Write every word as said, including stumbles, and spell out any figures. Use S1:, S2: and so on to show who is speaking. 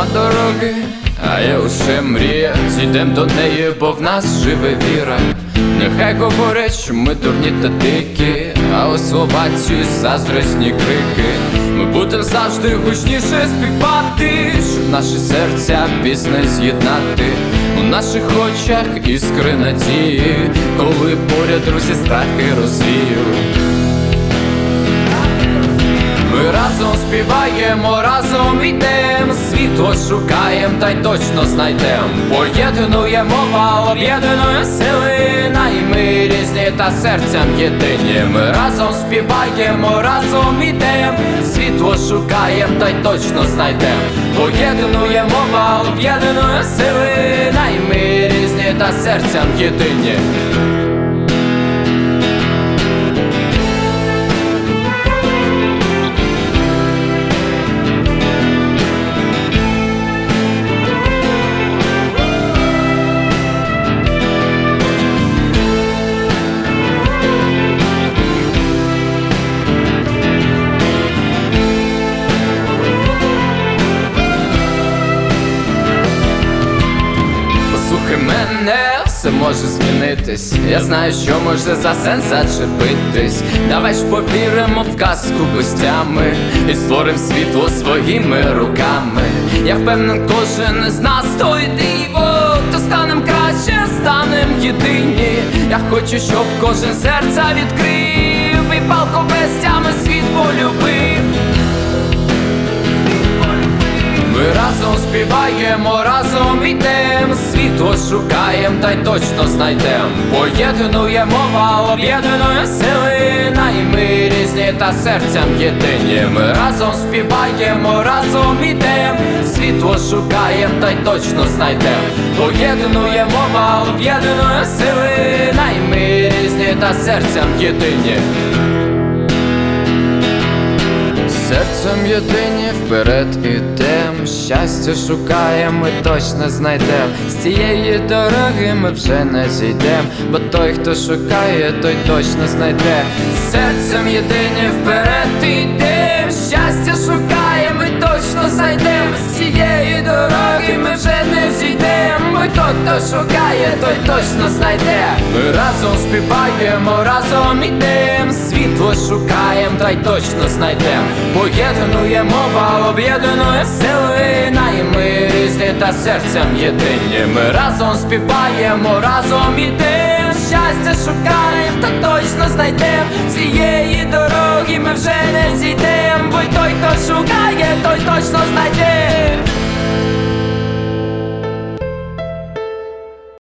S1: нема дороги, а є лише мрія. Зійдем до неї, бо в нас живе віра. Нехай говорять, що ми дурні та дикі, але слова ці заздрісні крики. Ми будем завжди гучніше співати, щоб наші серця пісне з'єднати. У наших очах іскри надії, коли поряд друзі страхи розвіють. Ми разом співаємо, разом йдем, світло шукаєм, та й точно знайдем. Поєднує мова, об'єднує сили, най ми різні та серцям єдині. Ми разом співаємо, разом йдем, світло шукаєм, та й точно знайдем. Поєднує мова, об'єднує сили, най ми різні та серцям єдині. Мене все може змінитись. Я знаю, що може за сенс зачепитись. Давай ж повіримо в казку без тями і створим світло своїми руками. Я впевнен, кожен із нас той диво, то станем краще, станем єдині. Я хочу, щоб кожен серця відкрив і палко без тями світ полюбив. Ми разом співаємо, разом йдем, світло шукаєм, та й точно знайдем. Поєднує мова, об'єднує сили, най ми різні та серцям єдині. Ми разом співаємо, разом йдем, світло шукаєм, та й точно знайдем. Поєднує мова, об'єднує сили, най ми різні та серцям єдині. Серцем єдині вперед ідем, щастя шукаєм, ми точно знайдем. З цієї дороги ми вже не зійдем, бо той, хто шукає, той точно знайде. Серцем єдині вперед ідем, щастя шукаєм, ми точно знайдем. З цієї дороги ми вже не зійдем, бо той, хто шукає, той точно знайде. Ми разом співаємо, разом ідем, світло шукаєм, та й точно знайдем. Поєднує мова, об'єднує сили, най ми різні та серцям єдині. Ми разом співаємо, разом ідем, щастя шукаєм, та точно знайдем. З цієї дороги ми вже не зійдем, бо той, хто шукає, той точно знайде.